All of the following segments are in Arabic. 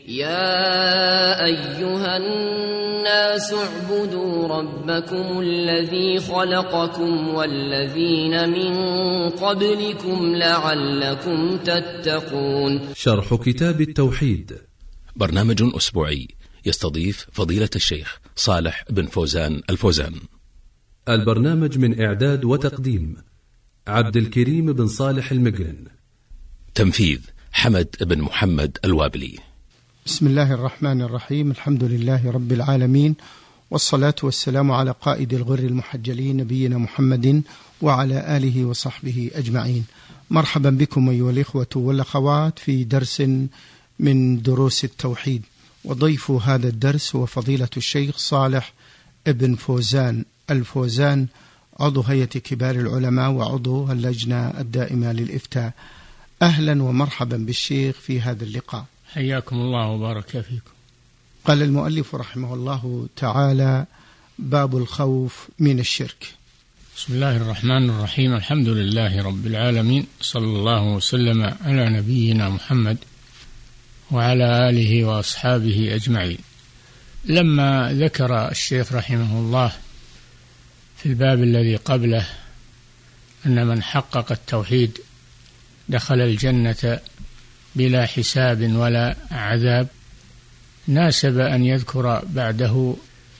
يا أيها الناس اعبدوا ربكم الذي خلقكم والذين من قبلكم لعلكم تتقون. شرح كتاب التوحيد، برنامج أسبوعي يستضيف فضيلة الشيخ صالح بن فوزان الفوزان. البرنامج من إعداد وتقديم عبد الكريم بن صالح المقرن، تنفيذ حمد بن محمد الوابلي. بسم الله الرحمن الرحيم. الحمد لله رب العالمين، والصلاة والسلام على قائد الغر المحجلين نبينا محمد وعلى آله وصحبه أجمعين. مرحبا بكم أيها الإخوة والأخوات في درس من دروس التوحيد، وضيف هذا الدرس هو فضيلة الشيخ صالح بن فوزان الفوزان، عضو هيئة كبار العلماء وعضو اللجنة الدائمة للإفتاء. أهلا ومرحبا بالشيخ في هذا اللقاء. حياكم الله وبارك فيكم. قال المؤلف رحمه الله تعالى: باب الخوف من الشرك. بسم الله الرحمن الرحيم. الحمد لله رب العالمين، صلى الله وسلم على نبينا محمد وعلى آله وأصحابه أجمعين. لما ذكر الشيخ رحمه الله في الباب الذي قبله أن من حقق التوحيد دخل الجنة بلا حساب ولا عذاب، ناسب أن يذكر بعده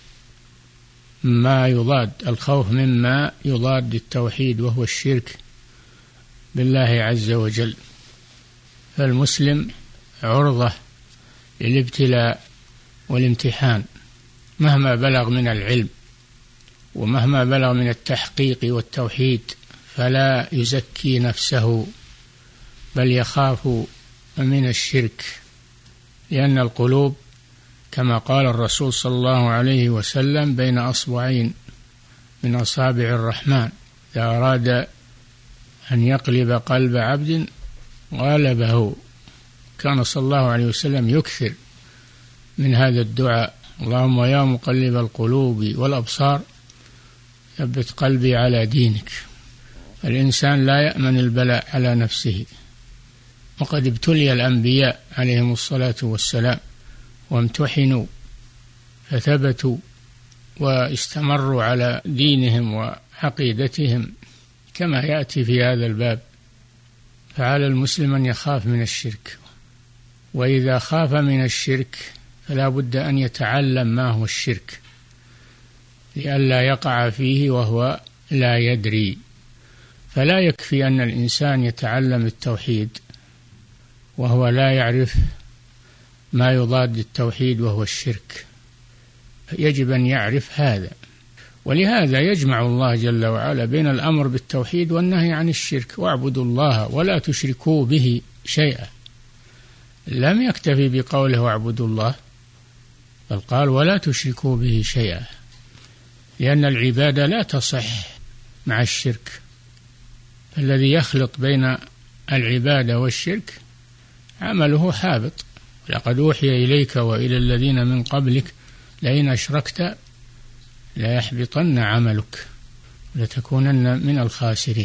ما يضاد الخوف مما يضاد التوحيد وهو الشرك بالله عز وجل. فالمسلم عرضة للابتلاء والامتحان مهما بلغ من العلم ومهما بلغ من التحقيق والتوحيد، فلا يزكي نفسه بل يخاف من الشرك، لأن القلوب كما قال الرسول صلى الله عليه وسلم بين أصبعين من أصابع الرحمن، إذا أراد أن يقلب قلب عبد غلبه. كان صلى الله عليه وسلم يكثر من هذا الدعاء: اللهم يا مقلب القلوب والأبصار ثبت قلبي على دينك. الإنسان لا يأمن البلاء على نفسه، وقد ابتلي الأنبياء عليهم الصلاة والسلام وامتحنوا فثبتوا واستمروا على دينهم وعقيدتهم كما يأتي في هذا الباب. فعلى المسلم أن يخاف من الشرك، وإذا خاف من الشرك فلا بد أن يتعلم ما هو الشرك لئلا يقع فيه وهو لا يدري. فلا يكفي أن الإنسان يتعلم التوحيد وهو لا يعرف ما يضاد التوحيد وهو الشرك، يجب أن يعرف هذا. ولهذا يجمع الله جل وعلا بين الأمر بالتوحيد والنهي عن الشرك: واعبدوا الله ولا تشركوا به شيئا. لم يكتفي بقوله واعبدوا الله، بل قال ولا تشركوا به شيئا، لأن العبادة لا تصح مع الشرك. فالذي يخلط بين العبادة والشرك عمله حابط. لقد أوحي إليك وإلى الذين من قبلك لئن أشركت ليحبطن عملك لتكونن من الخاسرين.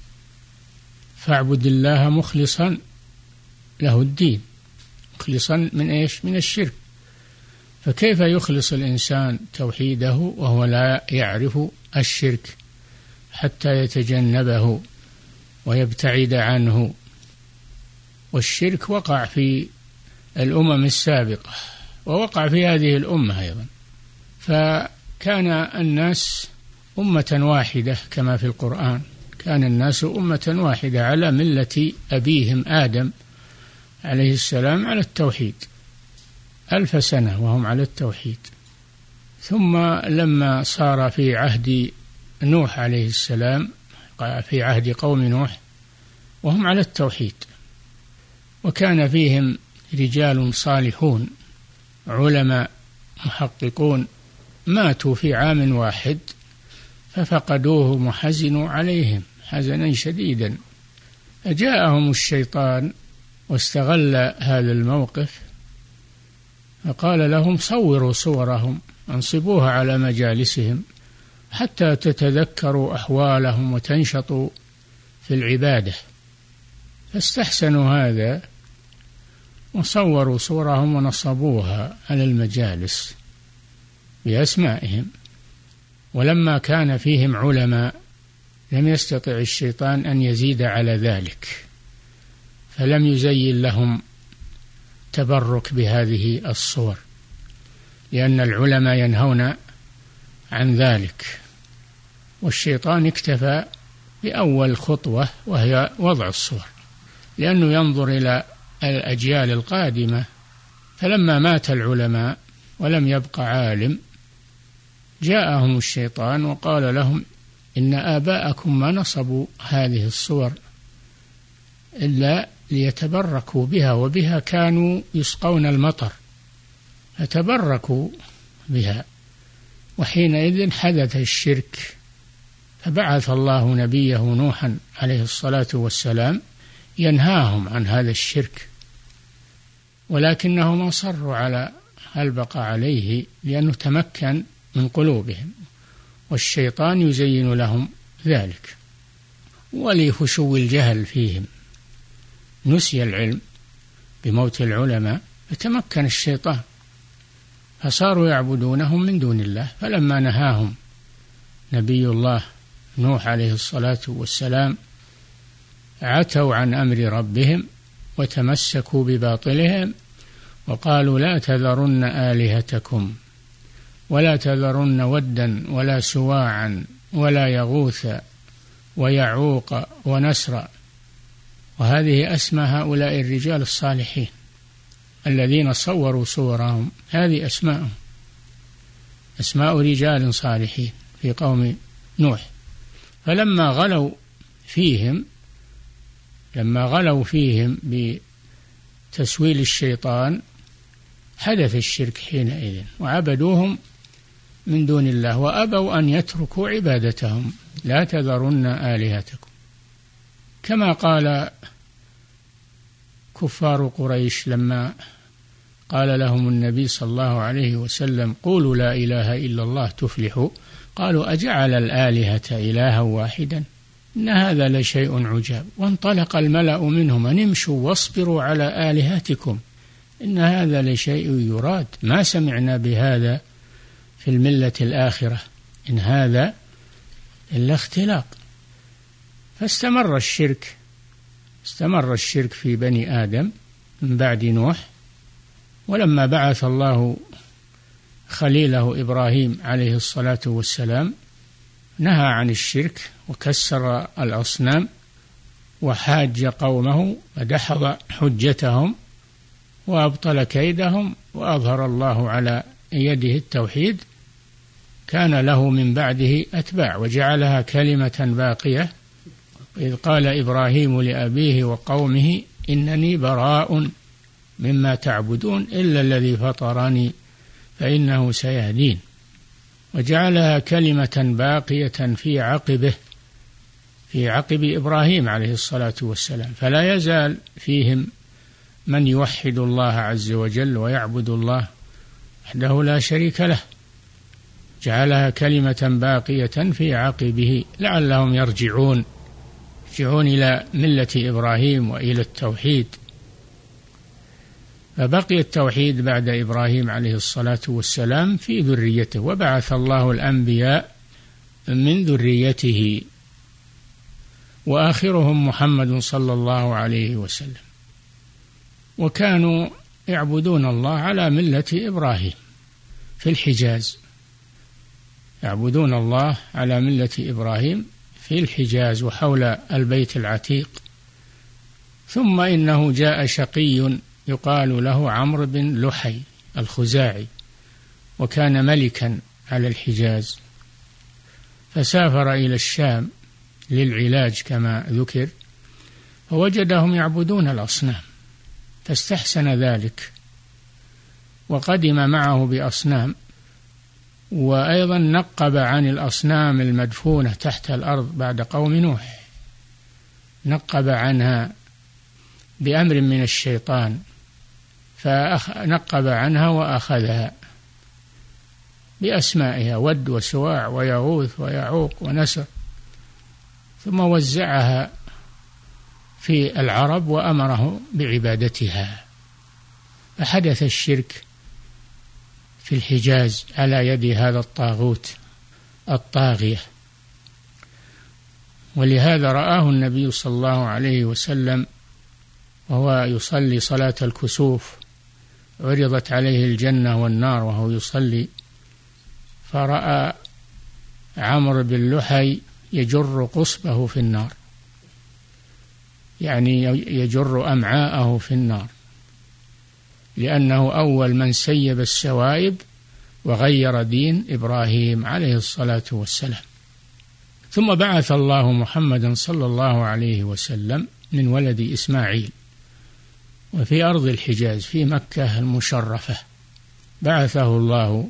فاعبد الله مخلصا له الدين. مخلصا من إيش؟ من الشرك. فكيف يخلص الإنسان توحيده وهو لا يعرف الشرك حتى يتجنبه ويبتعد عنه؟ والشرك وقع في الأمم السابقة ووقع في هذه الأمة أيضا. فكان الناس أمة واحدة كما في القرآن: كان الناس أمة واحدة على ملة أبيهم آدم عليه السلام على التوحيد، 1000 سنة وهم على التوحيد. ثم لما صار في عهد نوح عليه السلام، في عهد قوم نوح وهم على التوحيد، وكان فيهم رجال صالحون علماء محققون ماتوا في عام واحد ففقدوهم وحزنوا عليهم حزنا شديدا. فجاءهم الشيطان واستغل هذا الموقف فقال لهم: صوروا صورهم، انصبوها على مجالسهم حتى تتذكروا أحوالهم وتنشطوا في العبادة. فاستحسنوا هذا وصوروا صورهم ونصبوها على المجالس بأسمائهم. ولما كان فيهم علماء لم يستطع الشيطان أن يزيد على ذلك، فلم يزين لهم تبرك بهذه الصور، لأن العلماء ينهون عن ذلك، والشيطان اكتفى بأول خطوة وهي وضع الصور، لأنه ينظر إلى الأجيال القادمة. فلما مات العلماء ولم يبق عالم جاءهم الشيطان وقال لهم إن آباءكم ما نصبوا هذه الصور إلا ليتبركوا بها، وبها كانوا يسقون المطر فتبركوا بها، وحينئذ حدث الشرك. فبعث الله نبيه نوحا عليه الصلاة والسلام ينهاهم عن هذا الشرك، ولكنهم أصروا على البقاء عليه لأنه تمكن من قلوبهم، والشيطان يزين لهم ذلك. ولفشو الجهل فيهم نسي العلم بموت العلماء، فتمكن الشيطان فصاروا يعبدونهم من دون الله. فلما نهاهم نبي الله نوح عليه الصلاة والسلام عتوا عن أمر ربهم وتمسكوا بباطلهم وقالوا لا تذرن آلهتكم ولا تذرن ودا ولا سواعا ولا يغوث ويعوق ونسرا. وهذه أسماء هؤلاء الرجال الصالحين الذين صوروا صورهم، هذه أسماء رجال صالحين في قوم نوح. فلما غلوا فيهم بتسويل الشيطان حدث الشرك حينئذ، وعبدوهم من دون الله وأبوا أن يتركوا عبادتهم. لا تذرن آلهتكم، كما قال كفار قريش لما قال لهم النبي صلى الله عليه وسلم قولوا لا إله إلا الله تفلحوا، قالوا أجعل الآلهة إلها واحدا إن هذا لشيء عجاب. وانطلق الملأ منهم أن امشوا واصبروا على آلهتكم إن هذا لشيء يراد ما سمعنا بهذا في الملة الآخرة إن هذا إلا اختلاق. فاستمر الشرك في بني آدم من بعد نوح. ولما بعث الله خليله إبراهيم عليه الصلاة والسلام نهى عن الشرك وكسر الأصنام وحاج قومه ودحض حجتهم وأبطل كيدهم، وأظهر الله على يده التوحيد. كان له من بعده أتباع وجعلها كلمة باقية، إذ قال إبراهيم لأبيه وقومه إنني براء مما تعبدون إلا الذي فطرني فإنه سيهدين. وجعلها كلمة باقية في عقب إبراهيم عليه الصلاة والسلام. فلا يزال فيهم من يوحد الله عز وجل ويعبد الله وحده لا شريك له، جعلها كلمة باقية في عقبه لعلهم يرجعون إلى ملة إبراهيم وإلى التوحيد. فبقي التوحيد بعد إبراهيم عليه الصلاة والسلام في ذريته، وبعث الله الأنبياء من ذريته، وآخرهم محمد صلى الله عليه وسلم. وكانوا يعبدون الله على ملة إبراهيم في الحجاز، يعبدون الله على ملة إبراهيم في الحجاز وحول البيت العتيق. ثم إنه جاء شقي يقال له عمرو بن لحي الخزاعي، وكان ملكا على الحجاز، فسافر إلى الشام للعلاج كما ذكر، فوجدهم يعبدون الأصنام فاستحسن ذلك وقدم معه بأصنام، وأيضا نقب عن الأصنام المدفونة تحت الأرض بعد قوم نوح، نقب عنها بأمر من الشيطان، فنقب عنها وأخذها بأسمائها ود وسواع ويغوث ويعوق ونسر، ثم وزعها في العرب وأمره بعبادتها. فحدث الشرك في الحجاز على يد هذا الطاغوت الطاغية. ولهذا رآه النبي صلى الله عليه وسلم وهو يصلي صلاة الكسوف، عرضت عليه الجنة والنار وهو يصلي، فرأى عمرو بن لحي يجر قصبه في النار، يعني يجر أمعاءه في النار، لأنه أول من سيب السوائب وغير دين إبراهيم عليه الصلاة والسلام. ثم بعث الله محمدا صلى الله عليه وسلم من ولد إسماعيل، وفي أرض الحجاز في مكة المشرفة بعثه الله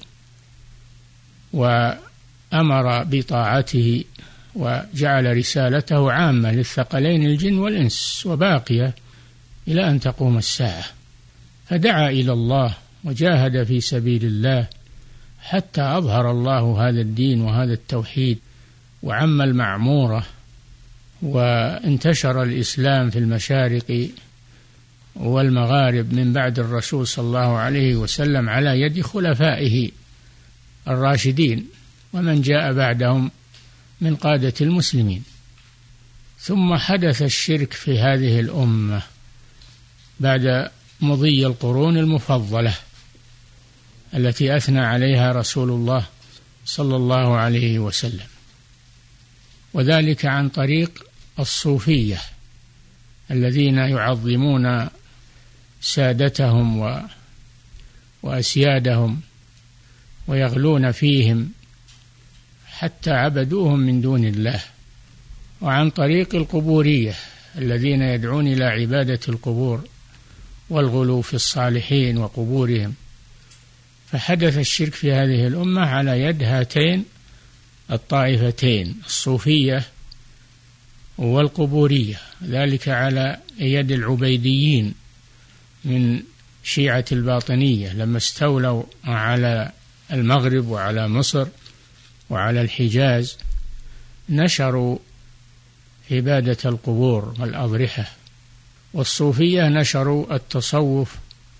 وأمر بطاعته، وجعل رسالته عامة للثقلين الجن والإنس وباقية إلى أن تقوم الساعة، فدعا إلى الله وجاهد في سبيل الله حتى أظهر الله هذا الدين وهذا التوحيد وعم المعمورة، وانتشر الإسلام في المشارق والمغارب من بعد الرسول صلى الله عليه وسلم على يد خلفائه الراشدين ومن جاء بعدهم من قادة المسلمين. ثم حدث الشرك في هذه الأمة بعد مضي القرون المفضلة التي أثنى عليها رسول الله صلى الله عليه وسلم، وذلك عن طريق الصوفية الذين يعظمون سادتهم وأسيادهم ويغلون فيهم حتى عبدوهم من دون الله، وعن طريق القبورية الذين يدعون إلى عبادة القبور والغلو في الصالحين وقبورهم. فحدث الشرك في هذه الأمة على يد هاتين الطائفتين، الصوفية والقبورية، ذلك على يد العبيديين من شيعة الباطنية لما استولوا على المغرب وعلى مصر وعلى الحجاز، نشروا عبادة القبور والأضرحة، والصوفية نشروا التصوف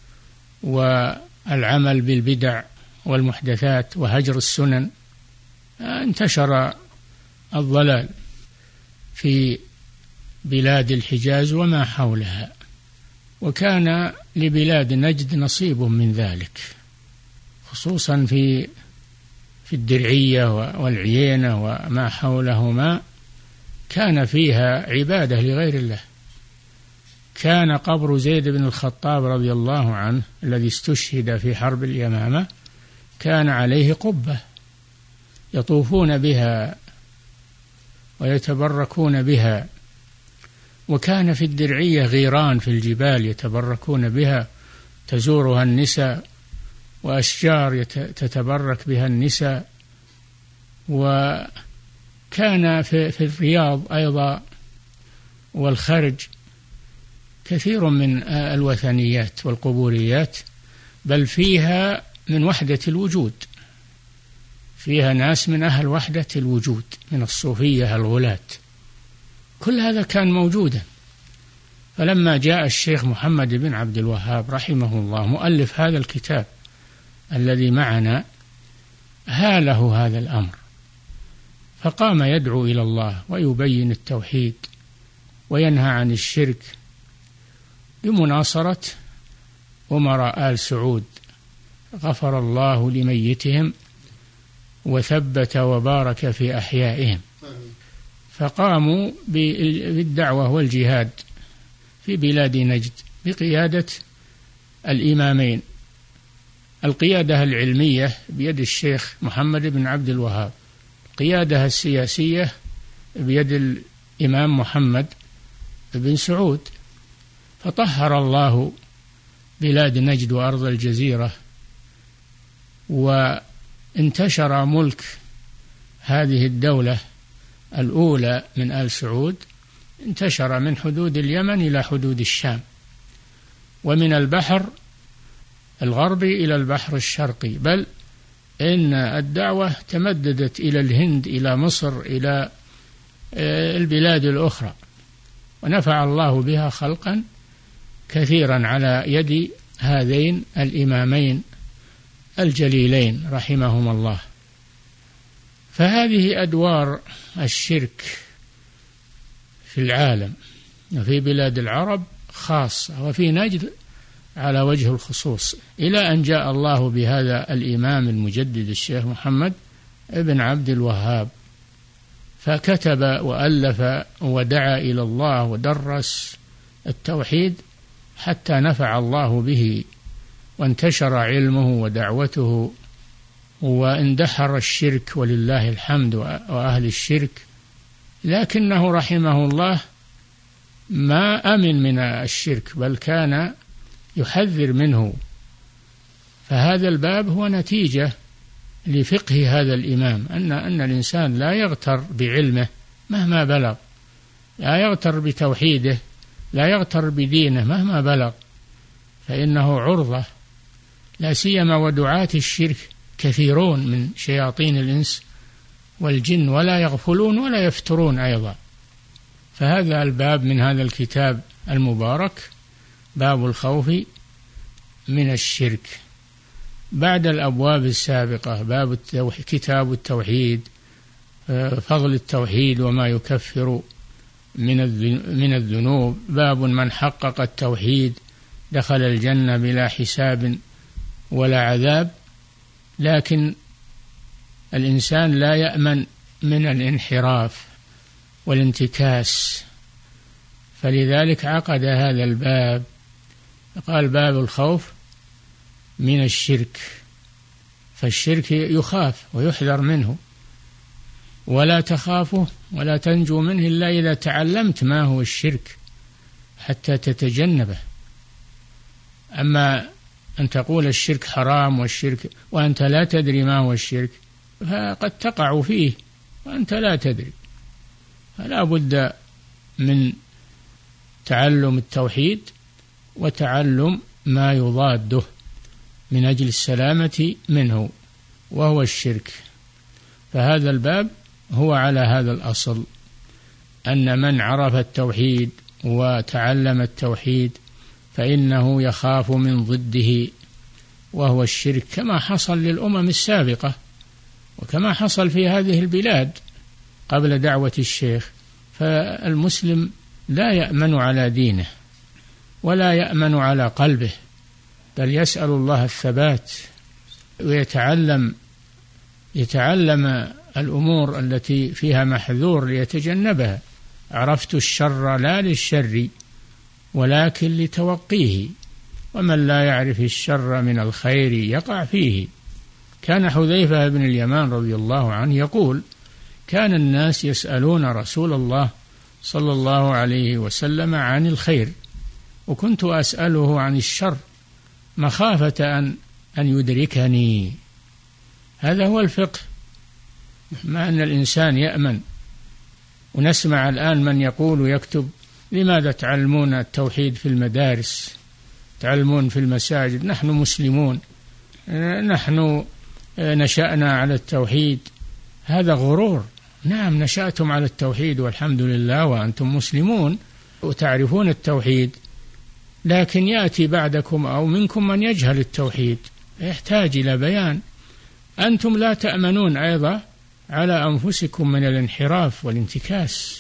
والعمل بالبدع والمحدثات وهجر السنن. انتشر الضلال في بلاد الحجاز وما حولها، وكان لبلاد نجد نصيب من ذلك، خصوصا في الدرعية والعيينة وما حولهما كان فيها عبادة لغير الله. كان قبر زيد بن الخطاب رضي الله عنه الذي استشهد في حرب اليمامة كان عليه قبة يطوفون بها ويتبركون بها، وكان في الدرعية غيران في الجبال يتبركون بها، تزورها النساء، وأشجار تتبرك بها النساء. وكان في الرياض أيضا والخرج كثير من الوثنيات والقبوريات، بل فيها من وحدة الوجود، فيها ناس من أهل وحدة الوجود من الصوفية الغلاة، كل هذا كان موجودا. فلما جاء الشيخ محمد بن عبد الوهاب رحمه الله مؤلف هذا الكتاب الذي معنا، هاله هذا الأمر، فقام يدعو إلى الله ويبين التوحيد وينهى عن الشرك بمناصرة أمراء آل سعود، غفر الله لميتهم وثبت وبارك في أحيائهم. فقاموا بالدعوة والجهاد في بلاد نجد بقيادة الإمامين، القيادة العلمية بيد الشيخ محمد بن عبد الوهاب، القيادة السياسية بيد الإمام محمد بن سعود. فطهر الله بلاد نجد وأرض الجزيرة، وانتشر ملك هذه الدولة الأولى من آل سعود، انتشر من حدود اليمن إلى حدود الشام، ومن البحر الغربي إلى البحر الشرقي، بل إن الدعوة تمددت إلى الهند، إلى مصر، إلى البلاد الأخرى، ونفع الله بها خلقا كثيرا على يد هذين الإمامين الجليلين رحمهما الله. فهذه أدوار الشرك في العالم، وفي بلاد العرب خاصة، وفي نجد على وجه الخصوص، إلى أن جاء الله بهذا الإمام المجدد الشيخ محمد ابن عبد الوهاب، فكتب وألف ودعا إلى الله ودرس التوحيد حتى نفع الله به، وانتشر علمه ودعوته، واندحر الشرك ولله الحمد وأهل الشرك. لكنه رحمه الله ما أمن من الشرك، بل كان يحذر منه. فهذا الباب هو نتيجة لفقه هذا الإمام، أن الإنسان لا يغتر بعلمه مهما بلغ، لا يغتر بتوحيده، لا يغتر بدينه مهما بلغ، فإنه عرضة، لا سيما ودعاة الشرك كثيرون من شياطين الإنس والجن، ولا يغفلون ولا يفترون أيضا. فهذا الباب من هذا الكتاب المبارك باب الخوف من الشرك، بعد الأبواب السابقة باب كتاب التوحيد، فضل التوحيد وما يكفر من الذنوب، باب من حقق التوحيد دخل الجنة بلا حساب ولا عذاب. لكن الإنسان لا يأمن من الانحراف والانتكاس، فلذلك عقد هذا الباب، قال باب الخوف من الشرك. فالشرك يخاف ويحذر منه، ولا تخافه ولا تنجو منه إلا إذا تعلمت ما هو الشرك حتى تتجنبه. أما أن تقول الشرك حرام والشرك وأنت لا تدري ما هو الشرك، فقد تقع فيه وأنت لا تدري. فلا بد من تعلم التوحيد وتعلم ما يضاده من أجل السلامة منه، وهو الشرك. فهذا الباب هو على هذا الأصل، أن من عرف التوحيد وتعلم التوحيد فإنه يخاف من ضده وهو الشرك، كما حصل للأمم السابقة وكما حصل في هذه البلاد قبل دعوة الشيخ. فالمسلم لا يأمن على دينه ولا يأمن على قلبه، بل يسأل الله الثبات ويتعلم الأمور التي فيها محذور ليتجنبها. عرفت الشر لا للشر ولكن لتوقيه، ومن لا يعرف الشر من الخير يقع فيه. كان حذيفة بن اليمان رضي الله عنه يقول: كان الناس يسألون رسول الله صلى الله عليه وسلم عن الخير، وكنت أسأله عن الشر مخافة أن يدركني. هذا هو الفقه، مع أن الإنسان يأمن. ونسمع الآن من يقول ويكتب: لماذا تعلمون التوحيد في المدارس، تعلمون في المساجد؟ نحن مسلمون، نحن نشأنا على التوحيد. هذا غرور. نعم، نشأتم على التوحيد والحمد لله وأنتم مسلمون وتعرفون التوحيد، لكن يأتي بعدكم أو منكم من يجهل التوحيد، يحتاج إلى بيان. أنتم لا تأمنون أيضا على أنفسكم من الانحراف والانتكاس.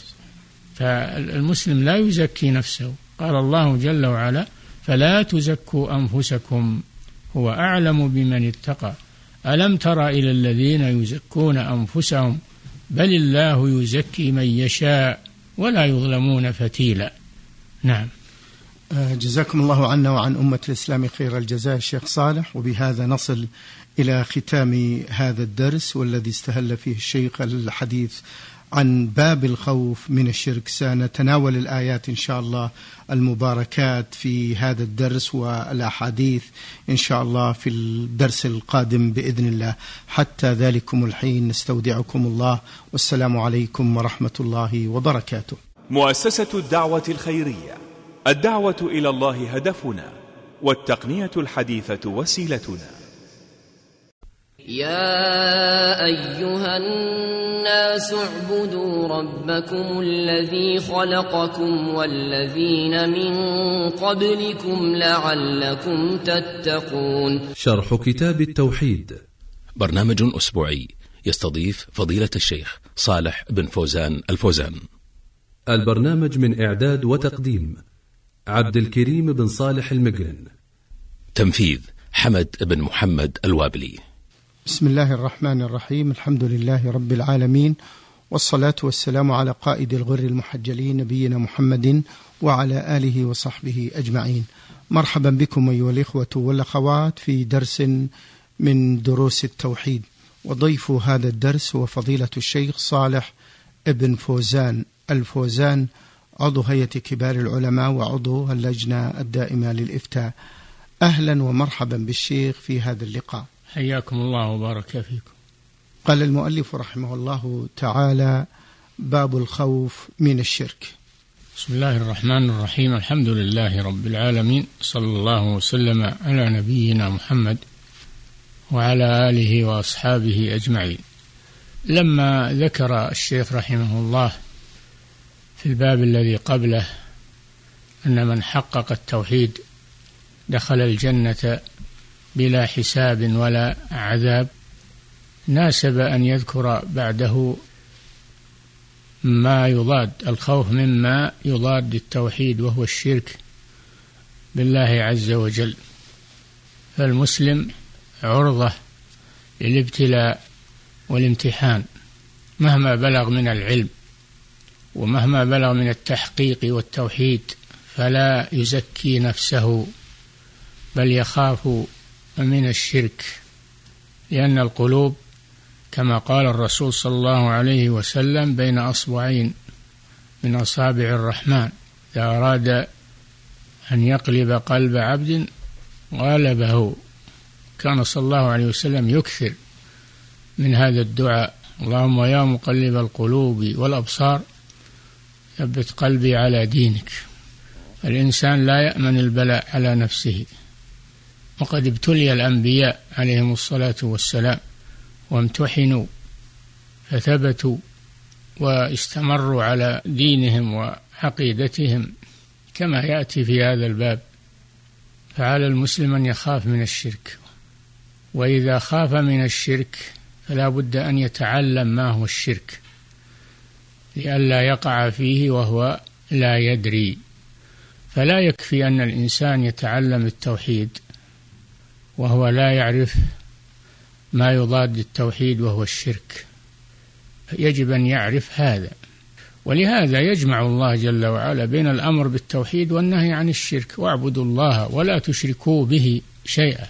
فالمسلم لا يزكي نفسه، قال الله جل وعلا: فلا تزكوا أنفسكم هو أعلم بمن اتقى ألم تر إلى الذين يزكون أنفسهم بل الله يزكي من يشاء ولا يظلمون فتيلا. نعم. جزاكم الله عنا وعن أمة الإسلام خير الجزاء الشيخ صالح. وبهذا نصل إلى ختام هذا الدرس، والذي استهل فيه الشيخ الحديث عن باب الخوف من الشرك. سنتناول الآيات إن شاء الله المباركات في هذا الدرس والأحاديث إن شاء الله في الدرس القادم بإذن الله. حتى ذلكم الحين نستودعكم الله، والسلام عليكم ورحمة الله وبركاته. مؤسسة الدعوة الخيرية، الدعوة إلى الله هدفنا، والتقنية الحديثة وسيلتنا. يا أيها الناس الناس اعبدوا ربكم الذي خلقكم والذين من قبلكم لعلكم تتقون. شرح كتاب التوحيد، برنامج أسبوعي يستضيف فضيلة الشيخ صالح بن فوزان الفوزان. البرنامج من إعداد وتقديم عبد الكريم بن صالح المقرن. تنفيذ حمد بن محمد الوابلي. بسم الله الرحمن الرحيم. الحمد لله رب العالمين، والصلاة والسلام على قائد الغر المحجلين نبينا محمد وعلى آله وصحبه أجمعين. مرحبا بكم أيها الإخوة والأخوات في درس من دروس التوحيد، وضيف هذا الدرس هو فضيلة الشيخ صالح بن فوزان الفوزان، عضو هيئة كبار العلماء وعضو اللجنة الدائمة للإفتاء. أهلا ومرحبا بالشيخ في هذا اللقاء. حياكم الله وبارك فيكم. قال المؤلف رحمه الله تعالى: باب الخوف من الشرك. بسم الله الرحمن الرحيم. الحمد لله رب العالمين، صلى الله وسلم على نبينا محمد وعلى آله وأصحابه أجمعين. لما ذكر الشيخ رحمه الله في الباب الذي قبله أن من حقق التوحيد دخل الجنة بلا حساب ولا عذاب، ناسب أن يذكر بعده ما يضاد الخوف مما يضاد التوحيد وهو الشرك بالله عز وجل. فالمسلم عرضة للابتلاء والامتحان مهما بلغ من العلم ومهما بلغ من التحقيق والتوحيد، فلا يزكي نفسه بل يخاف من الشرك، لأن القلوب كما قال الرسول صلى الله عليه وسلم بين أصبعين من أصابع الرحمن، إذا أراد أن يقلب قلب عبد غلبه. كان صلى الله عليه وسلم يكثر من هذا الدعاء: اللهم يا مقلب القلوب والأبصار ثبت قلبي على دينك. الإنسان لا يأمن البلاء على نفسه، وقد ابتلي الأنبياء عليهم الصلاة والسلام وامتحنوا فثبتوا واستمروا على دينهم وعقيدتهم كما يأتي في هذا الباب. فعلى المسلم أن يخاف من الشرك، وإذا خاف من الشرك فلا بد أن يتعلم ما هو الشرك لئلا يقع فيه وهو لا يدري. فلا يكفي أن الإنسان يتعلم التوحيد وهو لا يعرف ما يضاد التوحيد وهو الشرك، يجب أن يعرف هذا. ولهذا يجمع الله جل وعلا بين الأمر بالتوحيد والنهي عن الشرك: واعبدوا الله ولا تشركوا به شيئا.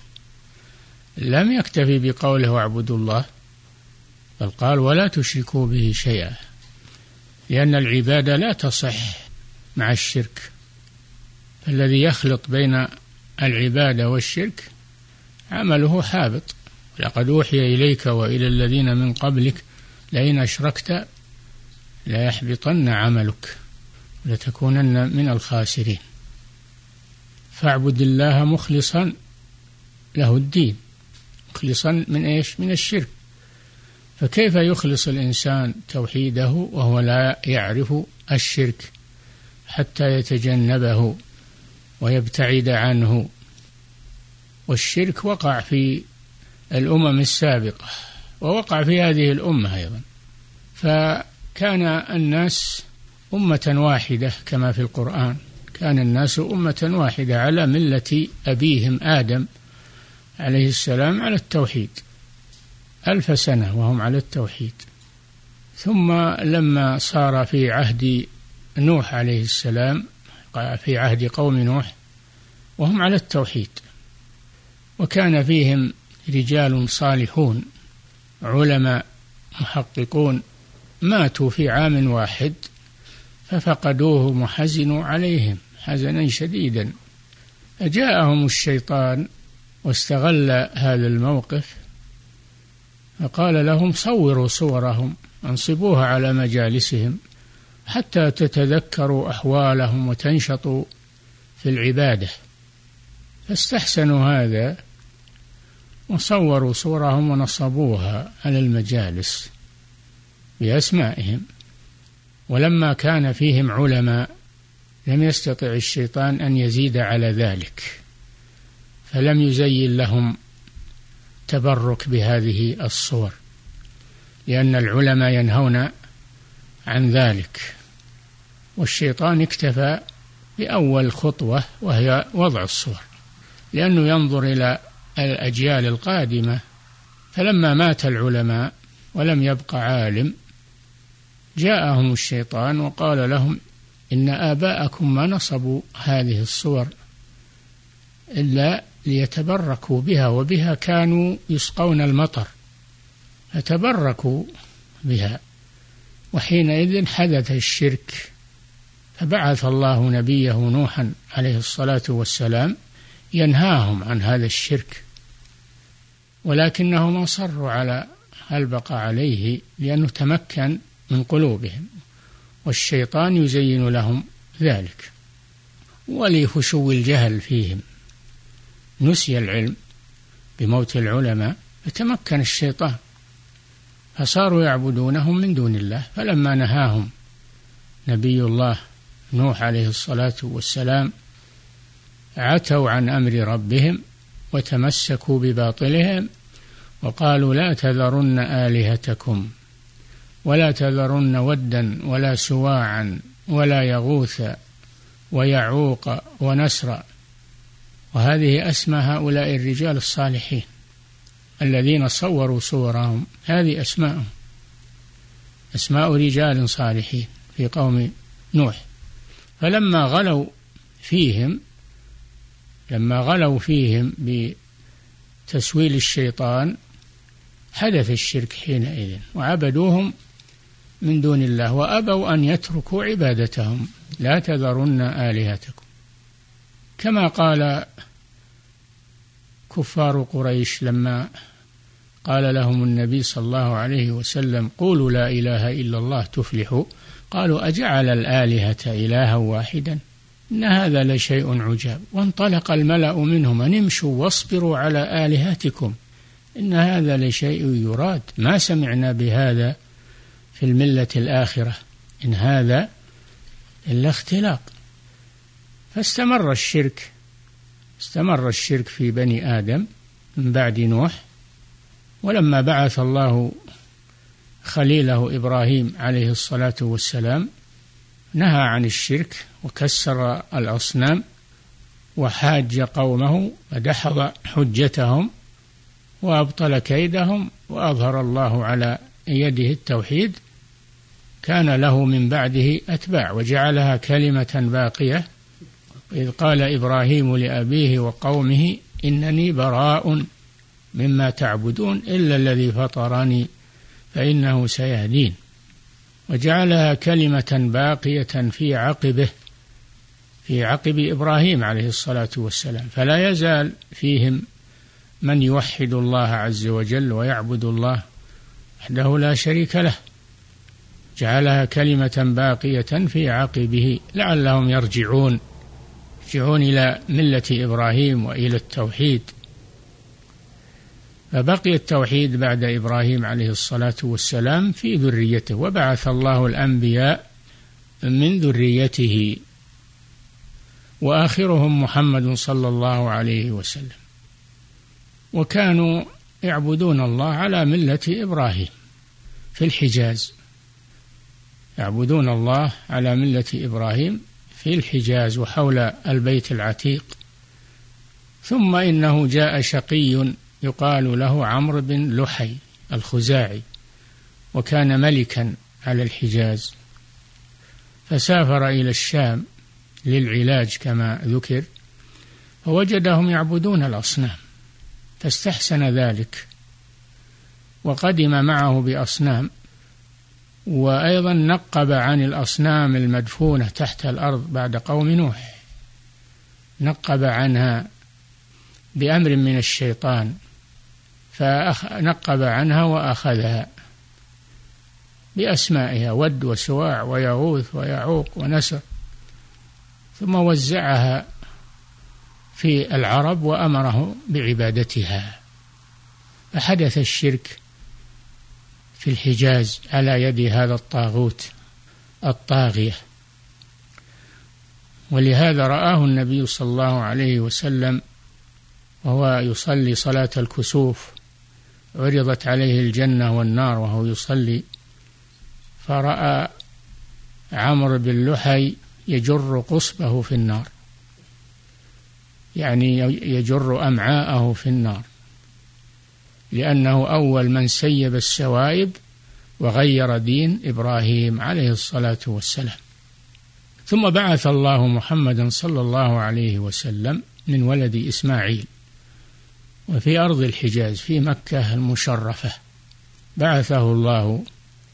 لم يكتفي بقوله واعبدوا الله، بل قال ولا تشركوا به شيئا، لأن العبادة لا تصح مع الشرك. الذي يخلط بين العبادة والشرك عمله حابط. لقد أوحي إليك وإلى الذين من قبلك لئن أشركت ليحبطن عملك ولتكونن من الخاسرين. فاعبد الله مخلصا له الدين. مخلصا من إيش؟ من الشرك. فكيف يخلص الإنسان توحيده وهو لا يعرف الشرك حتى يتجنبه ويبتعد عنه؟ والشرك وقع في الأمم السابقة ووقع في هذه الأمة أيضا. فكان الناس أمة واحدة كما في القرآن: كان الناس أمة واحدة على ملة أبيهم آدم عليه السلام على التوحيد، 1000 سنة وهم على التوحيد. ثم لما صار في عهد نوح عليه السلام، في عهد قوم نوح وهم على التوحيد، وكان فيهم رجال صالحون علماء محققون ماتوا في عام واحد ففقدوهم وحزنوا عليهم حزنا شديدا. فجاءهم الشيطان واستغل هذا الموقف فقال لهم: صوروا صورهم، انصبوها على مجالسهم حتى تتذكروا أحوالهم وتنشطوا في العبادة. فاستحسنوا هذا وصوروا صورهم ونصبوها على المجالس. بأسمائهم. ولما كان فيهم علماء لم يستطع الشيطان أن يزيد على ذلك، فلم يزين لهم تبرك بهذه الصور، لأن العلماء ينهون عن ذلك، والشيطان اكتفى بأول خطوة وهي وضع الصور، لأنه ينظر إلى الأجيال القادمة. فلما مات العلماء ولم يبق عالم جاءهم الشيطان وقال لهم إن آباءكم ما نصبوا هذه الصور إلا ليتبركوا بها، وبها كانوا يسقون المطر فتبركوا بها، وحينئذ حدث الشرك. فبعث الله نبيه نوحا عليه الصلاة والسلام ينهاهم عن هذا الشرك، ولكنهم أصروا على البقاء عليه لأنه تمكن من قلوبهم، والشيطان يزين لهم ذلك. ولفشو الجهل فيهم نسي العلم بموت العلماء، فتمكن الشيطان فصاروا يعبدونهم من دون الله. فلما نهاهم نبي الله نوح عليه الصلاة والسلام عتوا عن أمر ربهم وتمسكوا بباطلهم وقالوا لا تذرن آلهتكم ولا تذرن ودا ولا سواعا ولا يغوث ويعوق ونسرا. وهذه أسماء هؤلاء الرجال الصالحين الذين صوروا صورهم، هذه أسماءهم، أسماء رجال صالحين في قوم نوح. فلما غلوا فيهم بتسويل الشيطان حدث الشرك حينئذ، وعبدوهم من دون الله وأبوا أن يتركوا عبادتهم. لا تذرن آلهتكم، كما قال كفار قريش لما قال لهم النبي صلى الله عليه وسلم قولوا لا إله إلا الله تفلحوا، قالوا أجعل الآلهة إلها واحدا إن هذا لشيء عجاب. وانطلق الملأ منهم أن امشوا واصبروا على آلهتكم إن هذا لشيء يراد ما سمعنا بهذا في الملة الآخرة إن هذا إلا اختلاق. فاستمر الشرك في بني آدم من بعد نوح. ولما بعث الله خليله إبراهيم عليه الصلاة والسلام نهى عن الشرك وكسر الأصنام وحاج قومه ودحض حجتهم وأبطل كيدهم، وأظهر الله على يده التوحيد. كان له من بعده أتباع وجعلها كلمة باقية، إذ قال إبراهيم لأبيه وقومه إنني براء مما تعبدون إلا الذي فطرني فإنه سيهدين، وجعلها كلمة باقية في عقب إبراهيم عليه الصلاة والسلام. فلا يزال فيهم من يوحد الله عز وجل ويعبد الله وحده لا شريك له، جعلها كلمة باقية في عقبه لعلهم يرجعون إلى ملة إبراهيم وإلى التوحيد. فبقي التوحيد بعد إبراهيم عليه الصلاة والسلام في ذريته، وبعث الله الأنبياء من ذريته، وآخرهم محمد صلى الله عليه وسلم. وكانوا يعبدون الله على ملة إبراهيم في الحجاز، يعبدون الله على ملة إبراهيم في الحجاز وحول البيت العتيق. ثم إنه جاء شقي يقال له عمرو بن لحي الخزاعي، وكان ملكا على الحجاز، فسافر إلى الشام للعلاج كما ذكر، فوجدهم يعبدون الأصنام فاستحسن ذلك وقدم معه بأصنام، وأيضا نقب عن الأصنام المدفونة تحت الأرض بعد قوم نوح، نقب عنها بأمر من الشيطان، فنقب عنها وأخذها بأسمائها ود وسواع ويغوث ويعوق ونسر، ثم وزعها في العرب وأمره بعبادتها، فحدث الشرك في الحجاز على يد هذا الطاغوت الطاغية. ولهذا رآه النبي صلى الله عليه وسلم وهو يصلي صلاة الكسوف، عرضت عليه الجنة والنار وهو يصلي، فرأى عمرو بن لحي يجر قصبه في النار، يعني يجر أمعاءه في النار، لأنه أول من سيب السوائب وغير دين إبراهيم عليه الصلاة والسلام. ثم بعث الله محمدا صلى الله عليه وسلم من ولد إسماعيل، وفي أرض الحجاز في مكة المشرفة بعثه الله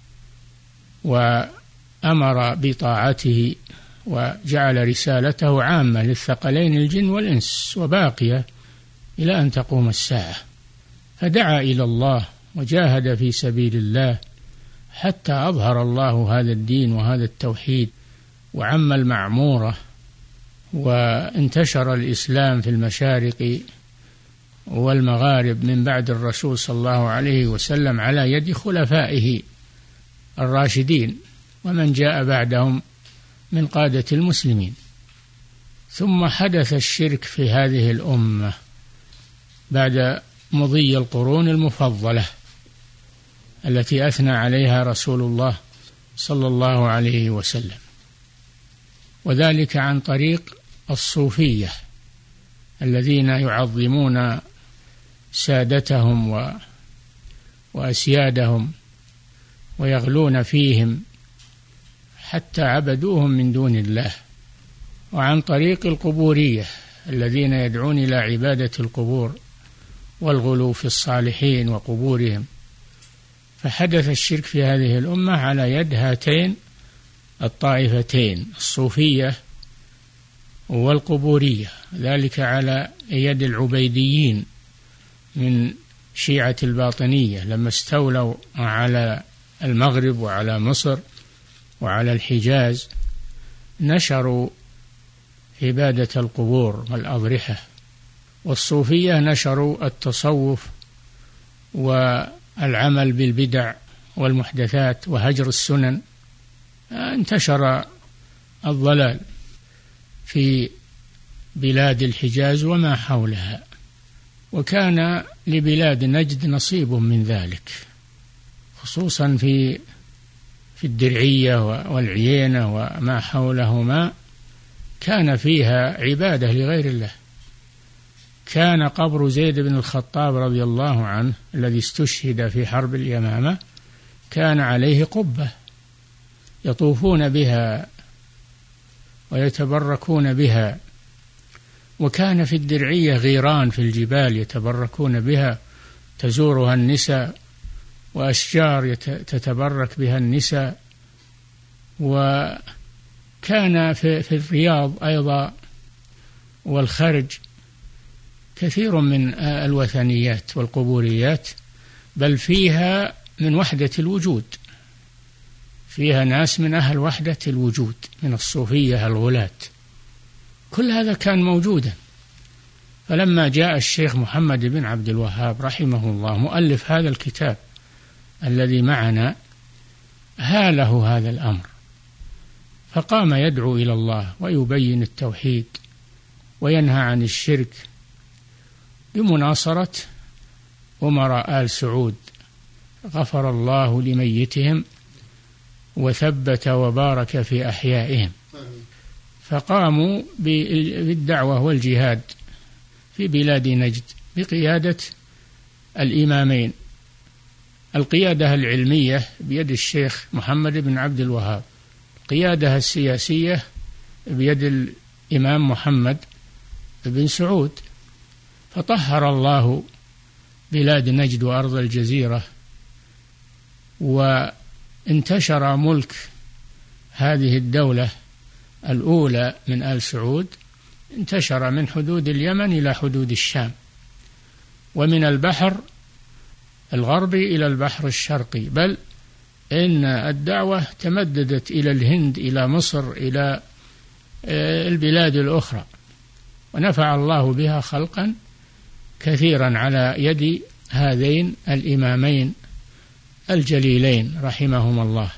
وأمر بطاعته، وجعل رسالته عامة للثقلين الجن والإنس وباقية إلى أن تقوم الساعة، فدعا إلى الله وجاهد في سبيل الله حتى أظهر الله هذا الدين وهذا التوحيد وعم المعمورة، وانتشر الإسلام في المشارق والمغارب من بعد الرسول صلى الله عليه وسلم على يد خلفائه الراشدين ومن جاء بعدهم من قادة المسلمين. ثم حدث الشرك في هذه الأمة بعد مضي القرون المفضلة التي أثنى عليها رسول الله صلى الله عليه وسلم، وذلك عن طريق الصوفية الذين يعظمون سادتهم وأسيادهم ويغلون فيهم حتى عبدوهم من دون الله، وعن طريق القبورية الذين يدعون إلى عبادة القبور والغلو في الصالحين وقبورهم. فحدث الشرك في هذه الأمة على يد هاتين الطائفتين الصوفية والقبورية، ذلك على يد العبيديين من شيعة الباطنية لما استولوا على المغرب وعلى مصر وعلى الحجاز، نشروا عبادة القبور والأضرحة، والصوفية نشروا التصوف والعمل بالبدع والمحدثات وهجر السنن. انتشر الضلال في بلاد الحجاز وما حولها، وكان لبلاد نجد نصيب من ذلك، خصوصا في الدرعية والعيينة وما حولهما كان فيها عبادة لغير الله. كان قبر زيد بن الخطاب رضي الله عنه الذي استشهد في حرب اليمامة كان عليه قبة يطوفون بها ويتبركون بها، وكان في الدرعية غيران في الجبال يتبركون بها تزورها النساء، وأشجار تتبرك بها النساء. وكان في الرياض أيضا والخرج كثير من الوثنيات والقبوريات، بل فيها من وحدة الوجود، فيها ناس من أهل وحدة الوجود من الصوفية الغلاة، كل هذا كان موجودا. فلما جاء الشيخ محمد بن عبد الوهاب رحمه الله مؤلف هذا الكتاب الذي معنا، هاله هذا الأمر، فقام يدعو إلى الله ويبين التوحيد وينهى عن الشرك بمناصرة أمراء آل سعود، غفر الله لميتهم وثبت وبارك في أحيائهم. فقاموا بالدعوة والجهاد في بلاد نجد بقيادة الإمامين، القيادة العلمية بيد الشيخ محمد بن عبد الوهاب، القيادة السياسية بيد الإمام محمد بن سعود. فطهر الله بلاد نجد وأرض الجزيرة، وانتشر ملك هذه الدولة الأولى من آل سعود، انتشر من حدود اليمن إلى حدود الشام، ومن البحر الغربي إلى البحر الشرقي، بل إن الدعوة تمددت إلى الهند، إلى مصر، إلى البلاد الأخرى، ونفع الله بها خلقا كثيرا على يد هذين الإمامين الجليلين رحمهم الله.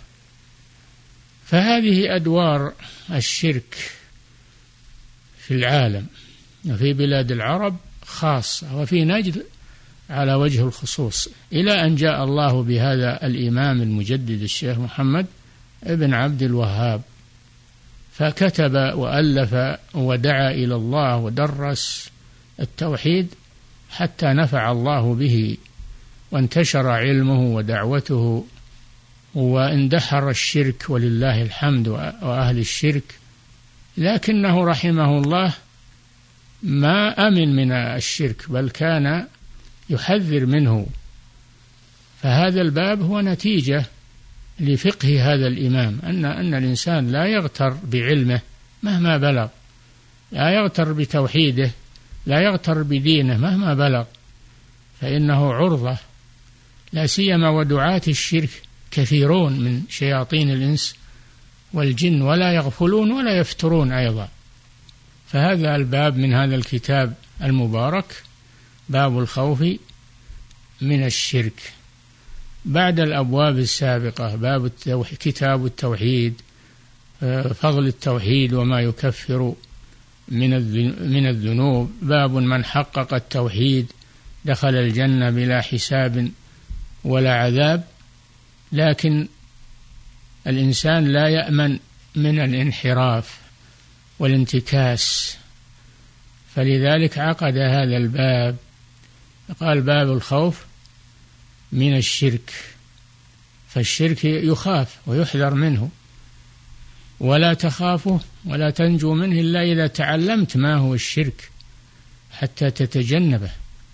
فهذه أدوار الشرك في العالم، وفي بلاد العرب خاصة، وفي نجد على وجه الخصوص، إلى أن جاء الله بهذا الإمام المجدد الشيخ محمد ابن عبد الوهاب، فكتب وألف ودعا إلى الله ودرس التوحيد حتى نفع الله به، وانتشر علمه ودعوته، واندحر الشرك ولله الحمد وأهل الشرك. لكنه رحمه الله ما أمن من الشرك، بل كان يحذر منه. فهذا الباب هو نتيجة لفقه هذا الإمام، أن الإنسان لا يغتر بعلمه مهما بلغ، لا يغتر بتوحيده، لا يغتر بدينه مهما بلغ، فإنه عرضة، لا سيما ودعاة الشرك كثيرون من شياطين الإنس والجن، ولا يغفلون ولا يفترون أيضا. فهذا الباب من هذا الكتاب المبارك باب الخوف من الشرك، بعد الأبواب السابقة باب كتاب التوحيد، فضل التوحيد وما يكفر من الذنوب، باب من حقق التوحيد دخل الجنة بلا حساب ولا عذاب. لكن الإنسان لا يأمن من الانحراف والانتكاس، فلذلك عقد هذا الباب، قال باب الخوف من الشرك. فالشرك يخاف ويحذر منه، ولا تخافه ولا تنجو منه إلا إذا تعلمت ما هو الشرك حتى تتجنبه.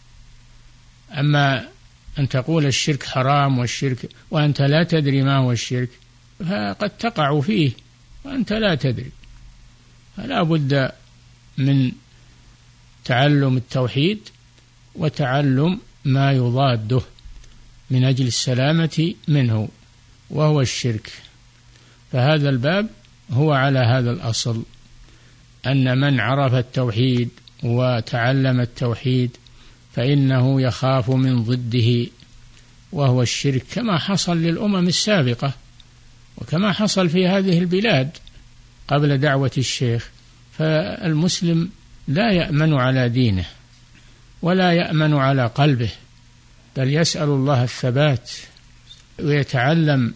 أما أن تقول الشرك حرام والشرك وأنت لا تدري ما هو الشرك، فقد تقع فيه وأنت لا تدري. فلا بد من تعلم التوحيد وتعلم ما يضاده من أجل السلامة منه، وهو الشرك. فهذا الباب هو على هذا الأصل، أن من عرف التوحيد وتعلم التوحيد فإنه يخاف من ضده وهو الشرك، كما حصل للأمم السابقة وكما حصل في هذه البلاد قبل دعوة الشيخ. فالمسلم لا يأمن على دينه ولا يأمن على قلبه، بل يسأل الله الثبات ويتعلم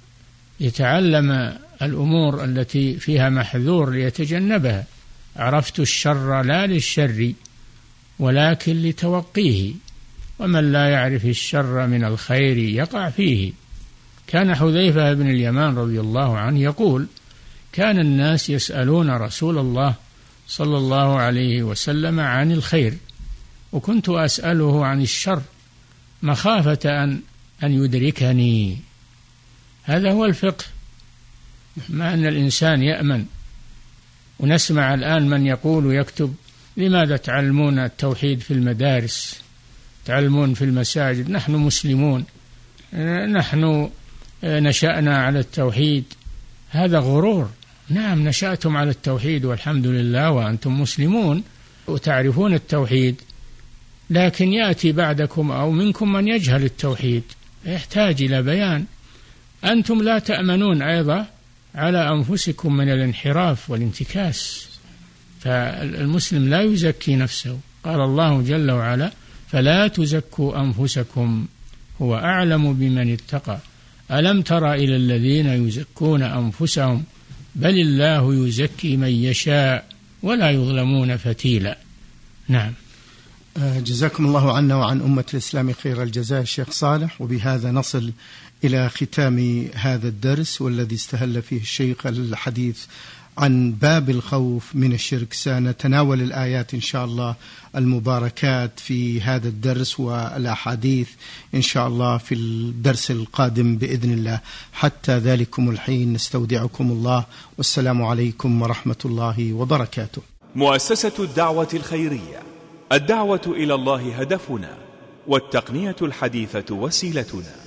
الأمور التي فيها محذور ليتجنبها. عرفت الشر لا للشر ولكن لتوقيه، ومن لا يعرف الشر من الخير يقع فيه. كان حذيفة بن اليمان رضي الله عنه يقول: كان الناس يسألون رسول الله صلى الله عليه وسلم عن الخير، وكنت أسأله عن الشر مخافة أن يدركني. هذا هو الفقه، مع أن الإنسان يأمن. ونسمع الآن من يقول ويكتب: لماذا تعلمون التوحيد في المدارس، تعلمون في المساجد، نحن مسلمون، نحن نشأنا على التوحيد. هذا غرور. نعم، نشأتم على التوحيد والحمد لله وأنتم مسلمون وتعرفون التوحيد، لكن يأتي بعدكم أو منكم من يجهل التوحيد، يحتاج إلى بيان. أنتم لا تأمنون أيضا على أنفسكم من الانحراف والانتكاس. فالمسلم لا يزكي نفسه، قال الله جل وعلا: فلا تزكوا أنفسكم هو أعلم بمن اتقى ألم تر إلى الذين يزكون أنفسهم بل الله يزكي من يشاء ولا يظلمون فتيلا. نعم. جزاكم الله عنا وعن أمة الإسلام خير الجزاء الشيخ صالح. وبهذا نصل إلى ختام هذا الدرس، والذي استهل فيه الشيخ الحديث عن باب الخوف من الشرك. سنتناول الآيات إن شاء الله المباركات في هذا الدرس والأحاديث إن شاء الله في الدرس القادم بإذن الله. حتى ذلكم الحين نستودعكم الله، والسلام عليكم ورحمة الله وبركاته. مؤسسة الدعوة الخيرية، الدعوة إلى الله هدفنا، والتقنية الحديثة وسيلتنا.